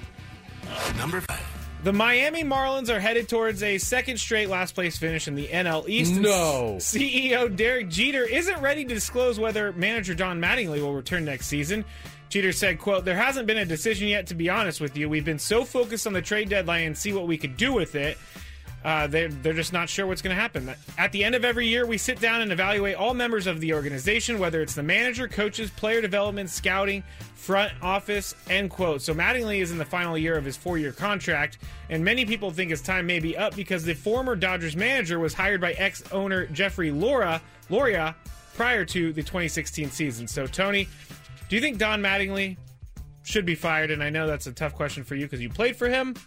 Speaker 7: Number five.
Speaker 17: The Miami Marlins are headed towards a second straight last place finish in the N L East.
Speaker 8: No.
Speaker 17: C E O Derek Jeter isn't ready to disclose whether manager Don Mattingly will return next season. Jeter said, quote, "There hasn't been a decision yet, to be honest with you. We've been so focused on the trade deadline and see what we could do with it. Uh, they're, they're just not sure what's going to happen. At the end of every year, we sit down and evaluate all members of the organization, whether it's the manager, coaches, player development, scouting, front office," end quote. So Mattingly is in the final year of his four-year contract, and many people think his time may be up because the former Dodgers manager was hired by ex-owner Jeffrey Loria, Loria prior to the twenty sixteen season. So, Tony, do you think Don Mattingly should be fired? And I know that's a tough question for you because you played for him.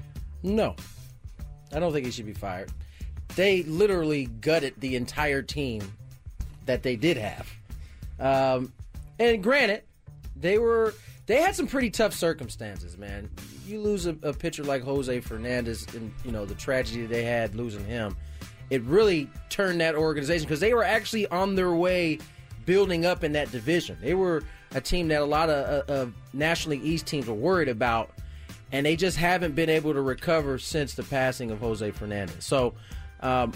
Speaker 8: No. I don't think he should be fired. They literally gutted the entire team that they did have. Um, and granted, they were they had some pretty tough circumstances, man. You lose a, a pitcher like Jose Fernandez and, you know, the tragedy they had losing him. It really turned that organization because they were actually on their way building up in that division. They were a team that a lot of, of National League East teams were worried about. And they just haven't been able to recover since the passing of Jose Fernandez. So, um,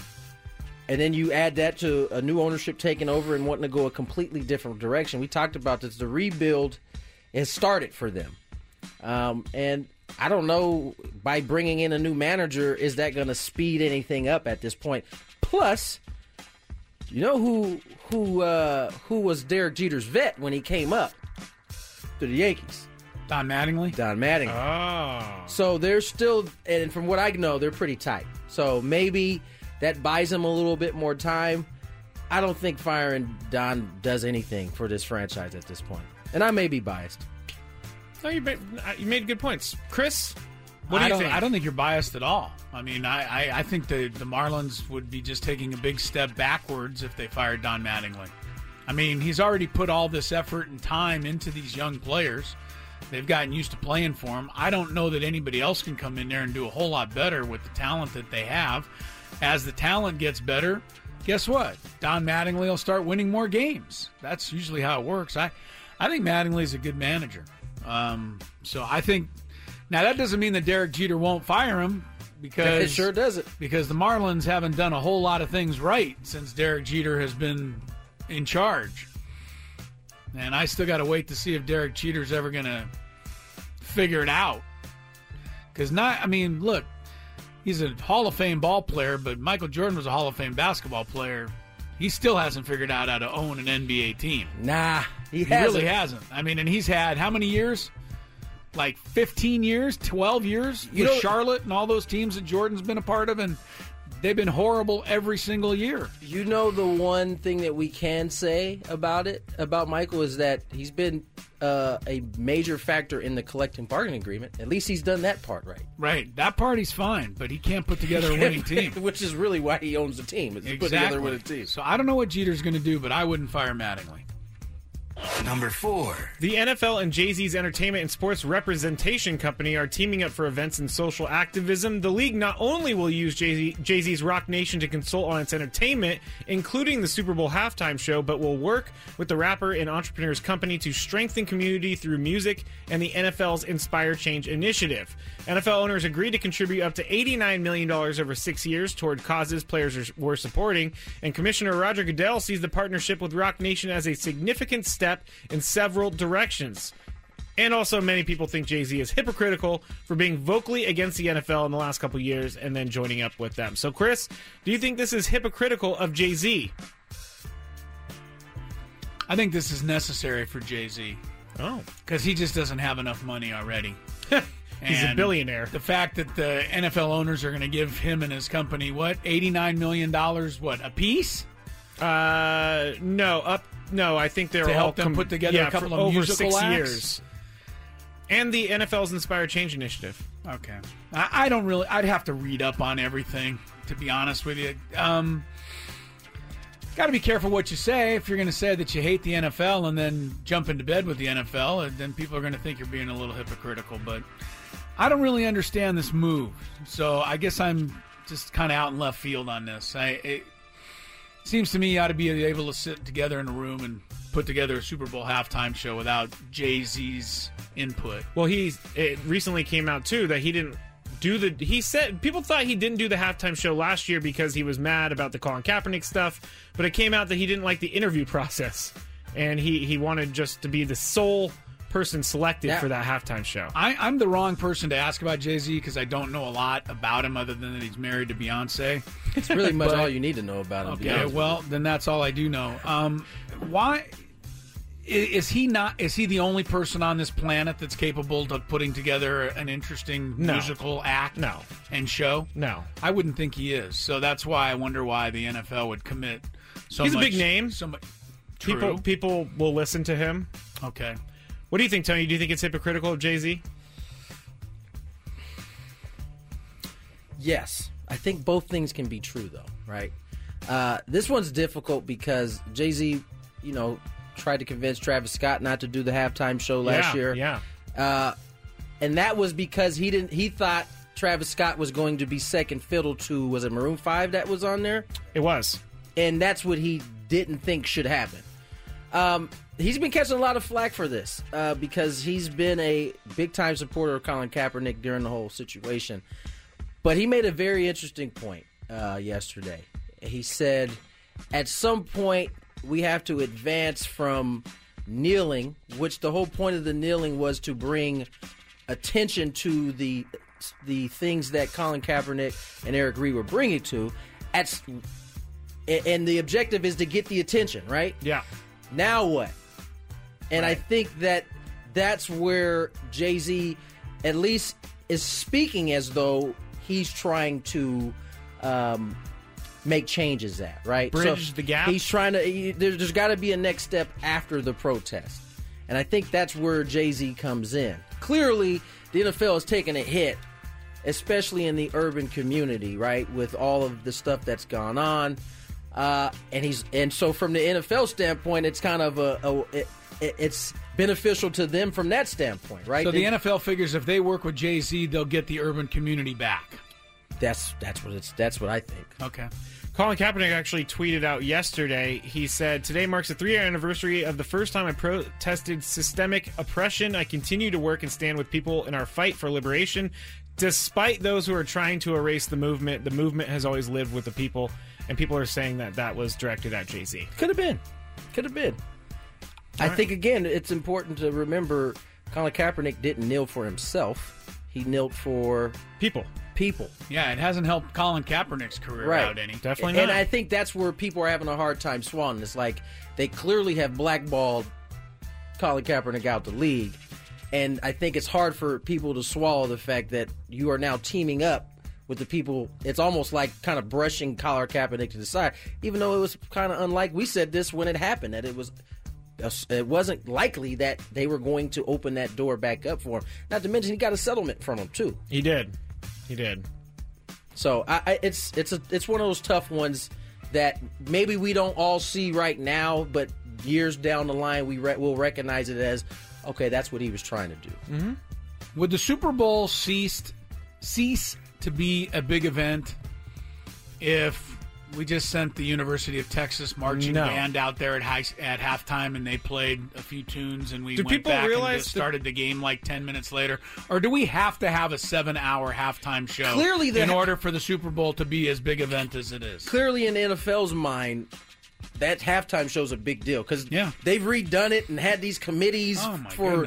Speaker 8: and then you add that to a new ownership taking over and wanting to go a completely different direction. We talked about this. The rebuild has started for them. Um, and I don't know, by bringing in a new manager, is that going to speed anything up at this point? Plus, you know who who uh, who was Derek Jeter's vet when he came up to the Yankees?
Speaker 10: Don Mattingly?
Speaker 8: Don Mattingly.
Speaker 17: Oh.
Speaker 8: So they're still, and from what I know, they're pretty tight. So maybe that buys them a little bit more time. I don't think firing Don does anything for this franchise at this point. And I may be biased.
Speaker 17: No, you made, you made good points. Chris, what do
Speaker 10: I
Speaker 17: you
Speaker 10: don't,
Speaker 17: think?
Speaker 10: I don't think you're biased at all. I mean, I, I, I think the, the Marlins would be just taking a big step backwards if they fired Don Mattingly. I mean, he's already put all this effort and time into these young players. They've gotten used to playing for him. I don't know that anybody else can come in there and do a whole lot better with the talent that they have. As the talent gets better, guess what? Don Mattingly will start winning more games. That's usually how it works. I, I think Mattingly's a good manager. Um, so I think now that doesn't mean that Derek Jeter won't fire him because
Speaker 8: it sure doesn't.
Speaker 10: Because the Marlins haven't done a whole lot of things right since Derek Jeter has been in charge. And I still got to wait to see if Derek Jeter's ever going to figure it out. Because not, I mean, look, he's a Hall of Fame ball player, but Michael Jordan was a Hall of Fame basketball player. He still hasn't figured out how to own an N B A team.
Speaker 8: Nah, he,
Speaker 10: he
Speaker 8: hasn't.
Speaker 10: really hasn't. I mean, and he's had how many years? Like fifteen years, twelve years
Speaker 8: You
Speaker 10: with
Speaker 8: know-
Speaker 10: Charlotte and all those teams that Jordan's been a part of, and they've been horrible every single year.
Speaker 8: You know, the one thing that we can say about it, about Michael, is that he's been uh, a major factor in the collective bargaining agreement. At least he's done that part right.
Speaker 10: Right. That part he's fine, but he can't put together a winning team.
Speaker 8: Which is really why he owns the team, is to put together a winning team.
Speaker 10: So I don't know what Jeter's going to do, but I wouldn't fire Mattingly.
Speaker 7: Number four.
Speaker 17: The N F L and Jay-Z's Entertainment and Sports Representation Company are teaming up for events and social activism. The league not only will use Jay-Z, Jay-Z's Rock Nation to consult on its entertainment, including the Super Bowl halftime show, but will work with the rapper and entrepreneur's company to strengthen community through music and the N F L's Inspire Change initiative. N F L owners agreed to contribute up to eighty-nine million dollars over six years toward causes players are, were supporting, and Commissioner Roger Goodell sees the partnership with Rock Nation as a significant step in several directions. And also, many people think Jay-Z is hypocritical for being vocally against the N F L in the last couple of years and then joining up with them. So, Chris, do you think this is hypocritical of Jay-Z?
Speaker 10: I think this is necessary for Jay-Z.
Speaker 17: Oh.
Speaker 10: Because he just doesn't have enough money already.
Speaker 17: He's
Speaker 10: And
Speaker 17: a billionaire.
Speaker 10: The fact that the N F L owners are going to give him and his company, what, eighty-nine million dollars, what, a piece?
Speaker 17: Uh, no, up. No, I think they're
Speaker 10: To
Speaker 17: all
Speaker 10: help them
Speaker 17: com-
Speaker 10: put together
Speaker 17: yeah,
Speaker 10: a couple
Speaker 17: for
Speaker 10: of
Speaker 17: over
Speaker 10: musical
Speaker 17: six
Speaker 10: acts?
Speaker 17: years. And the N F L's Inspire Change Initiative.
Speaker 10: Okay. I, I don't really, I'd have to read up on everything, to be honest with you. Um, got to be careful what you say. If you're going to say that you hate the N F L and then jump into bed with the N F L, then people are going to think you're being a little hypocritical. But I don't really understand this move. So I guess I'm just kind of out in left field on this. I, it seems to me you ought to be able to sit together in a room and put together a Super Bowl halftime show without Jay-Z's input.
Speaker 17: Well, he's it recently came out too that he didn't do the. He said people thought he didn't do the halftime show last year because he was mad about the Colin Kaepernick stuff, but it came out that he didn't like the interview process, and he he wanted just to be the sole person selected
Speaker 10: Yeah.
Speaker 17: for that halftime show.
Speaker 10: I, I'm the wrong person to ask about Jay-Z because I don't know a lot about him other than that he's married to Beyonce.
Speaker 8: It's really much
Speaker 10: But-
Speaker 8: all you need to know about him. to be
Speaker 10: Okay,
Speaker 8: honest with
Speaker 10: well, then that's all I do know. Um, why i- is he not? Is he the only person on this planet that's capable of putting together an interesting
Speaker 17: No.
Speaker 10: musical act?
Speaker 17: No.
Speaker 10: And show?
Speaker 17: No,
Speaker 10: I wouldn't think he is. So that's why I wonder why the N F L would commit so
Speaker 17: he's
Speaker 10: much.
Speaker 17: a big name.
Speaker 10: So much.
Speaker 17: People
Speaker 10: True.
Speaker 17: people will listen to him.
Speaker 10: Okay.
Speaker 17: What do you think, Tony? Do you think it's hypocritical of Jay-Z?
Speaker 8: Yes. I think both things can be true, though, right? Uh, this one's difficult because Jay-Z, you know, tried to convince Travis Scott not to do the halftime show last
Speaker 17: Yeah,
Speaker 8: year.
Speaker 17: yeah.
Speaker 8: Uh, and that was because he didn't. He thought Travis Scott was going to be second fiddle to, was it Maroon five that was on there?
Speaker 17: It was.
Speaker 8: And that's what he didn't think should happen. Um, he's been catching a lot of flack for this uh, because he's been a big-time supporter of Colin Kaepernick during the whole situation. But he made a very interesting point uh, yesterday. He said, at some point, we have to advance from kneeling, which the whole point of the kneeling was to bring attention to the the things that Colin Kaepernick and Eric Reid were bringing to. At, and the objective is to get the attention, right?
Speaker 17: Yeah.
Speaker 8: Now what? And I think that that's where Jay-Z at least is speaking as though he's trying to um, make changes at, right?
Speaker 17: Bridge the gap?
Speaker 8: He's trying to, he, there's, there's got to be a next step after the protest. And I think that's where Jay-Z comes in. Clearly, the N F L is taking a hit, especially in the urban community, right? With all of the stuff that's gone on. Uh, and he's and so from the N F L standpoint, it's kind of a, a it, it's beneficial to them from that standpoint, right?
Speaker 10: So
Speaker 8: They-
Speaker 10: the N F L figures if they work with Jay-Z, they'll get the urban community back.
Speaker 8: That's that's what it's that's what I think.
Speaker 10: Okay.
Speaker 17: Colin Kaepernick actually tweeted out yesterday. He said, "Today marks the three-year anniversary of the first time I protested systemic oppression. I continue to work and stand with people in our fight for liberation. Despite those who are trying to erase the movement, the movement has always lived with the people." And people are saying that that was directed at Jay-Z.
Speaker 8: Could have been. Could have been. I
Speaker 17: right.
Speaker 8: think, again, it's important to remember Colin Kaepernick didn't kneel for himself. He knelt for
Speaker 17: people.
Speaker 8: People.
Speaker 10: Yeah, it hasn't helped Colin Kaepernick's career
Speaker 8: Right.
Speaker 10: out any.
Speaker 17: Definitely
Speaker 8: And
Speaker 17: not.
Speaker 8: I think that's where people are having a hard time swallowing. It's like they clearly have blackballed Colin Kaepernick out the league. And I think it's hard for people to swallow the fact that you are now teaming up with the people. It's almost like kind of brushing Colin Kaepernick to the side, even though it was kind of unlike. We said this when it happened, that it was it wasn't likely that they were going to open that door back up for him. Not to mention he got a settlement from him too.
Speaker 17: He did. He did.
Speaker 8: So I, I, it's it's a it's one of those tough ones that maybe we don't all see right now, but years down the line we re- will recognize it as, okay, that's what he was trying to do.
Speaker 10: Mm-hmm. Would the Super Bowl ceased cease to be a big event if we just sent the University of Texas marching
Speaker 17: No.
Speaker 10: band out there at high, at halftime and they played a few tunes and we
Speaker 17: Do
Speaker 10: went
Speaker 17: people
Speaker 10: back and
Speaker 17: realize
Speaker 10: just
Speaker 17: that-
Speaker 10: started the game like ten minutes later? Or do we have to have a seven-hour halftime show
Speaker 8: Clearly the-
Speaker 10: in order for the Super Bowl to be as big event as it is?
Speaker 8: Clearly, in the N F L's mind, that halftime show's a big deal because
Speaker 10: Yeah.
Speaker 8: they've redone it and had these committees
Speaker 10: Oh, my
Speaker 8: for
Speaker 10: goodness.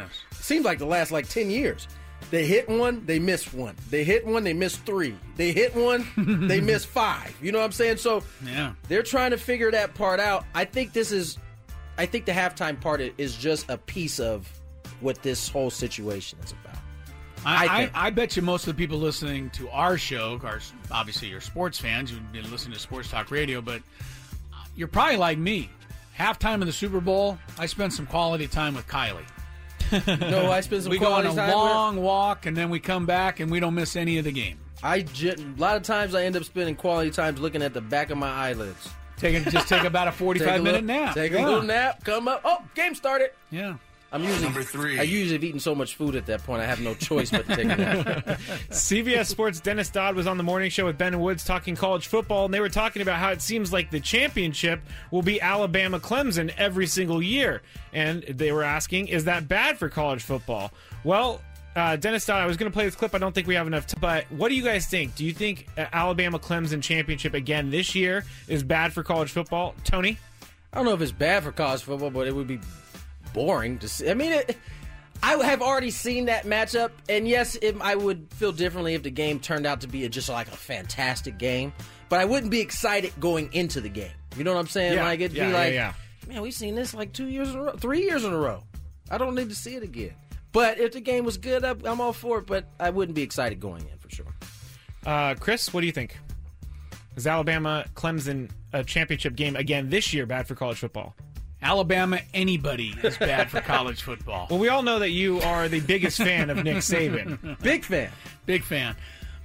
Speaker 8: seems like the last like ten years. They hit one, they miss one. They hit one, they miss three. They hit one, they miss five. You know what I'm saying? So
Speaker 10: yeah.
Speaker 8: they're trying to figure that part out. I think this is, I think the halftime part is just a piece of what this whole situation is about.
Speaker 10: I,
Speaker 8: I,
Speaker 10: I, I bet you most of the people listening to our show, are obviously you're sports fans, you've been listening to Sports Talk Radio, but you're probably like me. Halftime of the Super Bowl, I spent some quality time with Kylie.
Speaker 8: No, I spent some
Speaker 10: we
Speaker 8: quality time
Speaker 10: We go on a long walk, and then we come back, and we don't miss any of the game.
Speaker 8: I j- a lot of times I end up spending quality times looking at the back of my eyelids.
Speaker 10: Take a, just take about a forty-five minute nap.
Speaker 8: Take
Speaker 10: yeah.
Speaker 8: a little nap, come up. Oh, game started.
Speaker 10: Yeah.
Speaker 8: I'm usually,
Speaker 12: Number three.
Speaker 8: I usually have eaten so much food at that point, I have no choice but to take a nap.
Speaker 17: C B S Sports' Dennis Dodd was on the morning show with Ben Woods talking college football, and they were talking about how it seems like the championship will be Alabama-Clemson every single year. And they were asking, is that bad for college football? Well, uh, Dennis Dodd, I was going to play this clip. I don't think we have enough time. But what do you guys think? Do you think uh, Alabama-Clemson championship again this year is bad for college football? Tony?
Speaker 8: I don't know if it's bad for college football, but it would be boring to see. I mean, it, I have already seen that matchup, and yes, it, I would feel differently if the game turned out to be a, just like a fantastic game, but I wouldn't be excited going into the game. You know what I'm saying?
Speaker 17: Yeah,
Speaker 8: like it'd
Speaker 17: yeah,
Speaker 8: be like,
Speaker 17: yeah, yeah.
Speaker 8: man, we've seen this like two years in a row, three years in a row. I don't need to see it again. But if the game was good, I'm all for it, but I wouldn't be excited going in for sure.
Speaker 17: Uh, Chris, what do you think? Is Alabama-Clemson a championship game again this year bad for college football?
Speaker 10: Alabama, anybody is bad for college football.
Speaker 17: Well, we all know that you are the biggest fan of Nick Saban.
Speaker 8: Big fan.
Speaker 10: Big fan.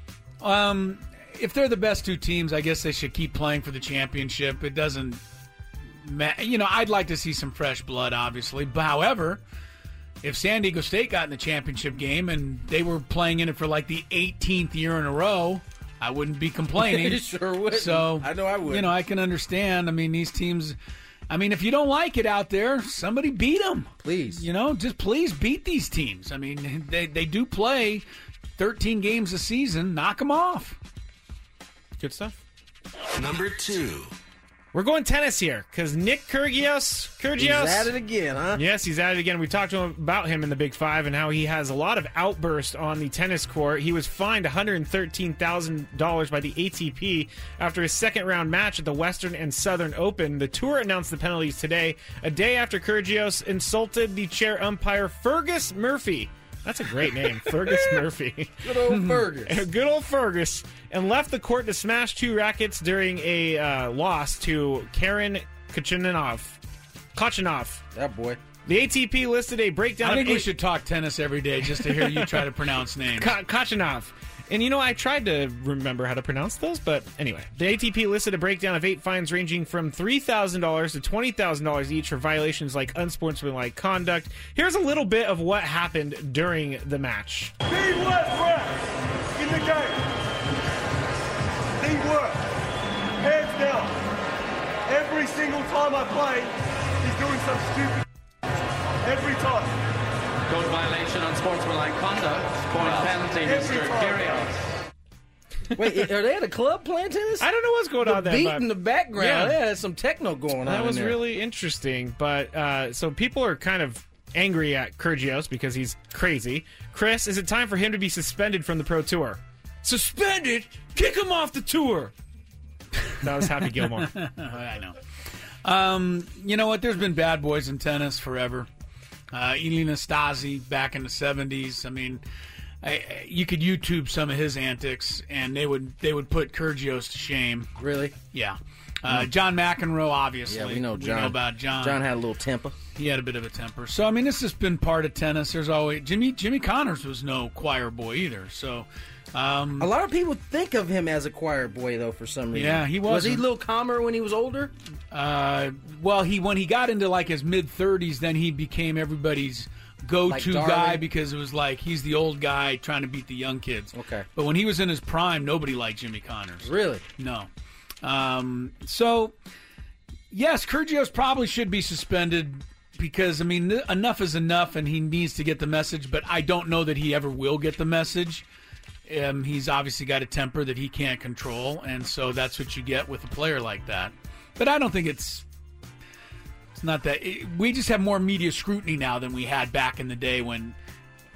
Speaker 10: Um, if they're the best two teams, I guess they should keep playing for the championship. It doesn't matter. You know, I'd like to see some fresh blood, obviously. But however, if San Diego State got in the championship game and they were playing in it for like the eighteenth year in a row, I wouldn't be complaining.
Speaker 8: You sure would.
Speaker 10: So,
Speaker 8: I know I would.
Speaker 10: You know, I can understand. I mean, these teams... I mean, if you don't like it out there, somebody beat them.
Speaker 8: Please.
Speaker 10: You know, just please beat these teams. I mean, they, they do play thirteen games a season. Knock them off.
Speaker 17: Good stuff.
Speaker 12: Number two.
Speaker 17: We're going tennis here because Nick Kyrgios, Kyrgios.
Speaker 8: He's at it again, huh?
Speaker 17: Yes, he's at it again. We talked to him about him in the Big Five and how he has a lot of outbursts on the tennis court. He was fined one hundred thirteen thousand dollars by the A T P after his second round match at the Western and Southern Open. The tour announced the penalties today, a day after Kyrgios insulted the chair umpire Fergus Murphy. That's a great name, Fergus Murphy.
Speaker 8: Good old Fergus.
Speaker 17: Good old Fergus. And left the court to smash two rackets during a uh, loss to Karen Khachanov. Khachanov.
Speaker 8: That boy.
Speaker 17: The A T P listed a breakdown
Speaker 10: I think
Speaker 17: of
Speaker 10: we
Speaker 17: eight-
Speaker 10: should talk tennis every day just to hear you try to pronounce names.
Speaker 17: Ka- Khachanov. And you know, I tried to remember how to pronounce those, but anyway. The A T P listed a breakdown of eight fines ranging from three thousand dollars to twenty thousand dollars each for violations like unsportsmanlike conduct. Here's a little bit of what happened during the match.
Speaker 19: The worst ref in the game. The worst. Hands down. Every single time I play, he's doing some stupid every time.
Speaker 20: Code violation on sportsmanlike conduct. Point penalty, Mister Kyrgios.
Speaker 8: Wait, are they at a club playing tennis?
Speaker 17: I don't know what's going
Speaker 8: the
Speaker 17: on there.
Speaker 8: beat
Speaker 17: but
Speaker 8: in the background.
Speaker 17: Yeah.
Speaker 8: Yeah, there's some techno going on.
Speaker 17: That was
Speaker 8: in there.
Speaker 17: really interesting. But uh, so people are kind of angry at Kyrgios because he's crazy. Chris, is it time for him to be suspended from the Pro Tour? Suspended? Kick him off the tour. That was Happy Gilmore.
Speaker 10: I know. Um, you know what? There's been bad boys in tennis forever. Uh, Elina Stasi back in the seventies. I mean, I, you could YouTube some of his antics, and they would they would put Kyrgios to shame.
Speaker 8: Really?
Speaker 10: Yeah. Uh, John McEnroe, obviously.
Speaker 8: Yeah, we know John.
Speaker 10: We know about John.
Speaker 8: John had a little temper.
Speaker 10: He had a bit of a temper. So, I mean, this has been part of tennis. There's always Jimmy Jimmy Connors was no choir boy either. So, um,
Speaker 8: a lot of people think of him as a choir boy, though, for some reason.
Speaker 10: Yeah, he was.
Speaker 8: Was he a little calmer when he was older?
Speaker 10: Uh, well, he when he got into like his mid thirties, then he became everybody's go-to
Speaker 8: Like
Speaker 10: guy
Speaker 8: Darwin?
Speaker 10: because it was like he's the old guy trying to beat the young kids.
Speaker 8: Okay.
Speaker 10: But when he was in his prime, nobody liked Jimmy Connors.
Speaker 8: Really?
Speaker 10: No. Um, so, yes, Kyrgios probably should be suspended because, I mean, th- enough is enough and he needs to get the message, but I don't know that he ever will get the message. Um, he's obviously got a temper that he can't control, and so that's what you get with a player like that. But I don't think it's it's not that it, we just have more media scrutiny now than we had back in the day when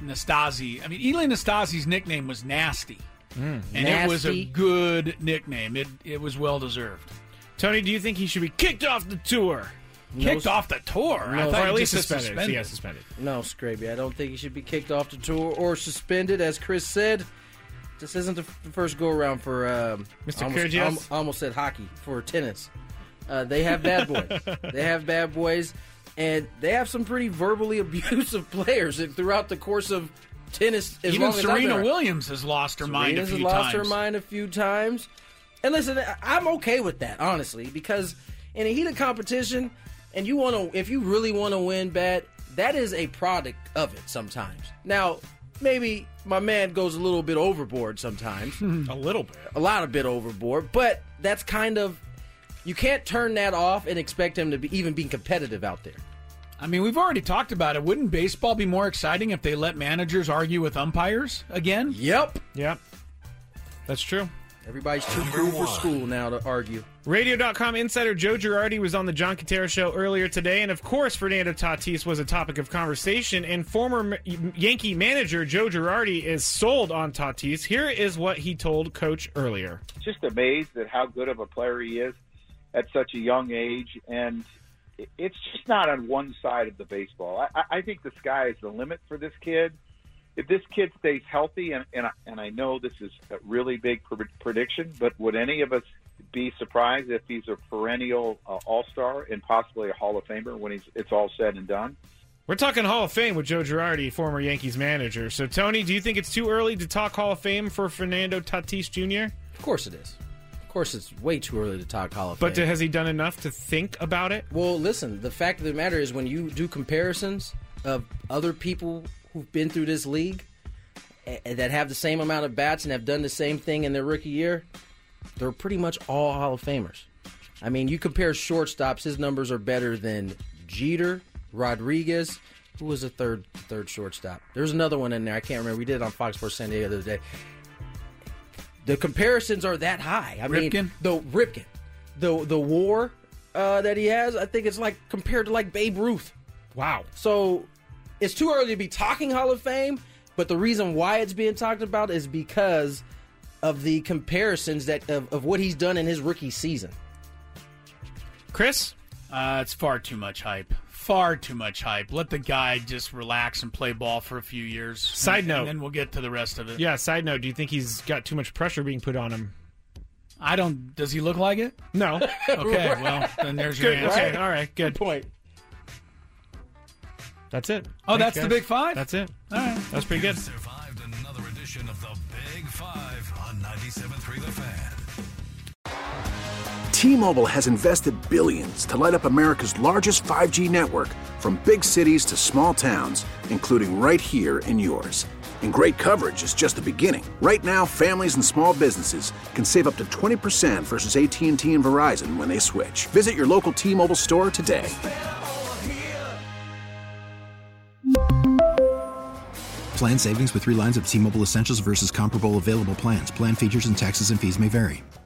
Speaker 10: Nastasi. I mean, Eli Nastasi's nickname was Nasty.
Speaker 17: Mm.
Speaker 10: And
Speaker 17: Nasty.
Speaker 10: it was a good nickname. It it was well-deserved.
Speaker 17: Tony, do you think he should be kicked off the tour?
Speaker 10: Kicked no, off the tour?
Speaker 8: No,
Speaker 10: I thought
Speaker 17: or at least
Speaker 10: suspended.
Speaker 17: suspended. Yeah, suspended.
Speaker 8: No, Scraby, I don't think he should be kicked off the tour or suspended. As Chris said, this isn't the first go-around for um,
Speaker 17: Mister
Speaker 8: almost,
Speaker 17: Kyrgios?
Speaker 8: almost, almost said hockey, for tennis. Uh, they have bad boys. They have bad boys, and they have some pretty verbally abusive players throughout the course of tennis. As
Speaker 10: Even
Speaker 8: long
Speaker 10: Serena
Speaker 8: as
Speaker 10: Williams has lost her mind a
Speaker 8: Serena's
Speaker 10: few
Speaker 8: has lost
Speaker 10: times.
Speaker 8: her mind a few times. And listen, I'm okay with that, honestly, because in a heated competition, and you want to, if you really want to win bad, that is a product of it sometimes. Now, maybe my man goes a little bit overboard sometimes.
Speaker 17: a little bit.
Speaker 8: A lot of bit overboard, but that's kind of, you can't turn that off and expect him to be even be competitive out there.
Speaker 10: I mean, we've already talked about it. Wouldn't baseball be more exciting if they let managers argue with umpires again?
Speaker 8: Yep.
Speaker 17: Yep. That's true.
Speaker 8: Everybody's too cool for school now to argue.
Speaker 17: Radio dot com insider Joe Girardi was on the John Quintero show earlier today, and of course Fernando Tatis was a topic of conversation, and former Yankee manager Joe Girardi is sold on Tatis. Here is what he told Coach earlier.
Speaker 21: Just amazed at how good of a player he is at such a young age, and it's just not on one side of the baseball. I, I think the sky is the limit for this kid. If this kid stays healthy, and and I, and I know this is a really big pr- prediction, but would any of us be surprised if he's a perennial uh, all-star and possibly a Hall of Famer when he's it's all said and done?
Speaker 17: We're talking Hall of Fame with Joe Girardi, former Yankees manager. So, Tony, do you think it's too early to talk Hall of Fame for Fernando Tatis Junior?
Speaker 8: Of course it is. Of course it's way too early to talk Hall of Fame.
Speaker 17: But has he done enough to think about it?
Speaker 8: Well, listen, the fact of the matter is when you do comparisons of other people who've been through this league and that have the same amount of bats and have done the same thing in their rookie year, they're pretty much all Hall of Famers. I mean, you compare shortstops, his numbers are better than Jeter, Rodriguez. Who was the third third shortstop? There's another one in there. I can't remember. We did it on Fox Sports San Diego the other day. The comparisons are that high. I
Speaker 10: Ripken?
Speaker 8: mean, the Ripken, the the WAR uh, that he has, I think it's like compared to like Babe Ruth.
Speaker 17: Wow.
Speaker 8: So it's too early to be talking Hall of Fame, but the reason why it's being talked about is because of the comparisons that of, of what he's done in his rookie season.
Speaker 17: Chris?
Speaker 10: Uh, it's far too much hype. Far too much hype. Let the guy just relax and play ball for a few years.
Speaker 17: Side
Speaker 10: and,
Speaker 17: note.
Speaker 10: And then we'll get to the rest of it.
Speaker 17: Yeah, side note, do you think he's got too much pressure being put on him?
Speaker 10: I don't. Does he look like it?
Speaker 17: No.
Speaker 10: Okay, well, then there's your
Speaker 17: good,
Speaker 10: answer.
Speaker 17: Okay, all right, good.
Speaker 8: Good point.
Speaker 17: That's it.
Speaker 10: Oh,
Speaker 17: Thanks,
Speaker 10: that's
Speaker 17: guys.
Speaker 10: the Big Five?
Speaker 17: That's it.
Speaker 10: All right.
Speaker 17: That was pretty good.
Speaker 6: Survived another edition of the Big Five on ninety-seven point three The Fan.
Speaker 4: T-Mobile has invested billions to light up America's largest five G network, from big cities to small towns, including right here in yours. And great coverage is just the beginning. Right now, families and small businesses can save up to twenty percent versus A T and T and Verizon when they switch. Visit your local T-Mobile store today.
Speaker 5: Plan savings with three lines of T-Mobile Essentials versus comparable available plans. Plan features and taxes and fees may vary.